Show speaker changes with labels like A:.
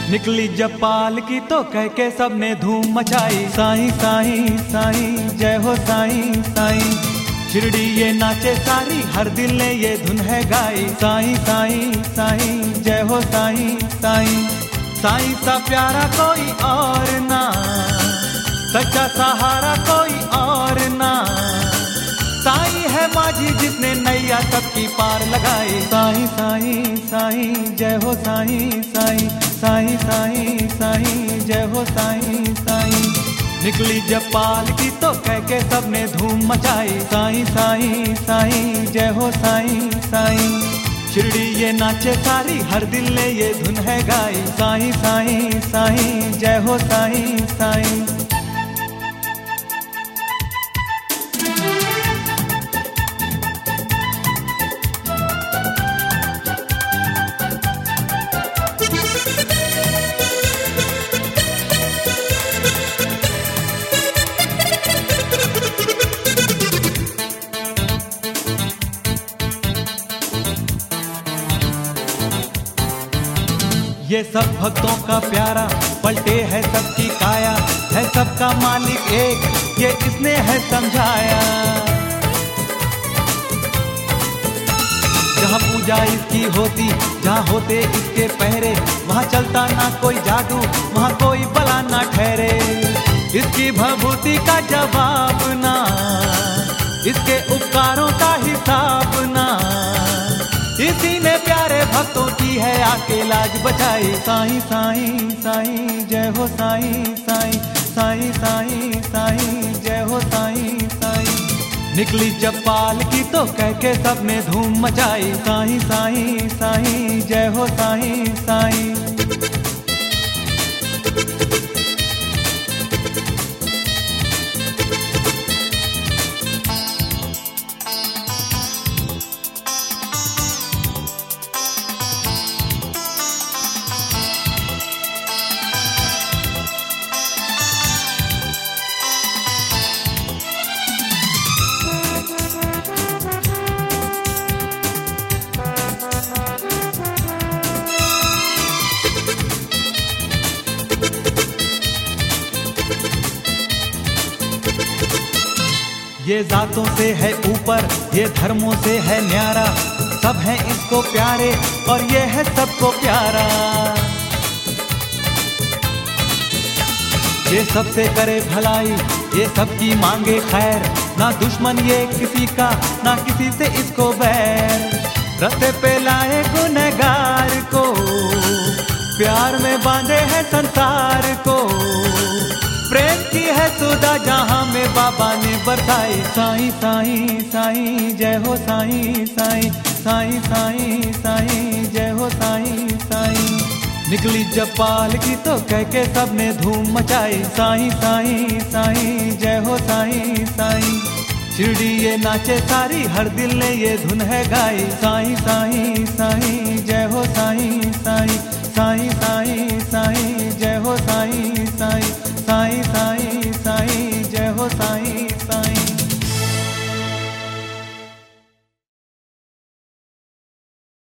A: निकली जब पालकी तो कह के सबने धूम मचाई, साईं साईं साईं जय हो साईं साईं। शिरडी ये नाचे सारी, हर दिल ने ये धुन है गाई, साईं साईं साईं जय हो साईं साईं। साईं सा प्यारा कोई और ना, सच्चा सहारा कोई और ना, साईं है माझी जिसने नैया सबकी पार लगाई, साईं साईं साईं जय हो साईं साईं। साईं साईं साईं जय हो साईं साईं। निकली जब पालकी तो कह के सबने धूम मचाई, साईं साईं साईं जय हो साईं साईं। शिरडी ये नाचे सारी, हर दिल ने ये धुन है गाई, साईं साईं साईं जय हो साईं साईं। ये सब भक्तों का प्यारा, पलटे है सबकी काया, है सबका मालिक एक, ये इसने है समझाया। जहाँ पूजा इसकी होती, जहाँ होते इसके पहरे, वहाँ चलता ना कोई जादू, वहाँ कोई बला ना ठहरे। इसकी भभूति का जवाब ना, इसके उपकारों का हिसाब ना, इसी ने प्यारे भक्तों की है आके लाज बचाई, साईं साईं साईं जय हो साईं साईं। साईं साईं साईं जय हो साईं साईं। निकली जब पालकी तो कह के सबने धूम मचाई, साईं साईं साईं जय हो साईं साईं। ये जातों से है ऊपर, ये धर्मों से है न्यारा, सब हैं इसको प्यारे और ये है सबको प्यारा। ये सबसे करे भलाई, ये सबकी मांगे खैर, ना दुश्मन ये किसी का, ना किसी से इसको बैर। रास्ते पे लाए गुनहगार को, प्यार में बांधे है संसार को, प्रेम की है सुधा जहाँ में बाबा ने बरसाई, साईं साईं साईं जय हो साईं साईं। साईं साईं साईं जय हो साईं साईं। निकली जब पालकी तो कह के सबने धूम मचाई, साईं साईं साईं जय हो साईं साईं। शिरडी ये नाचे सारी, हर दिल ने ये धुन है गाई, साईं साईं।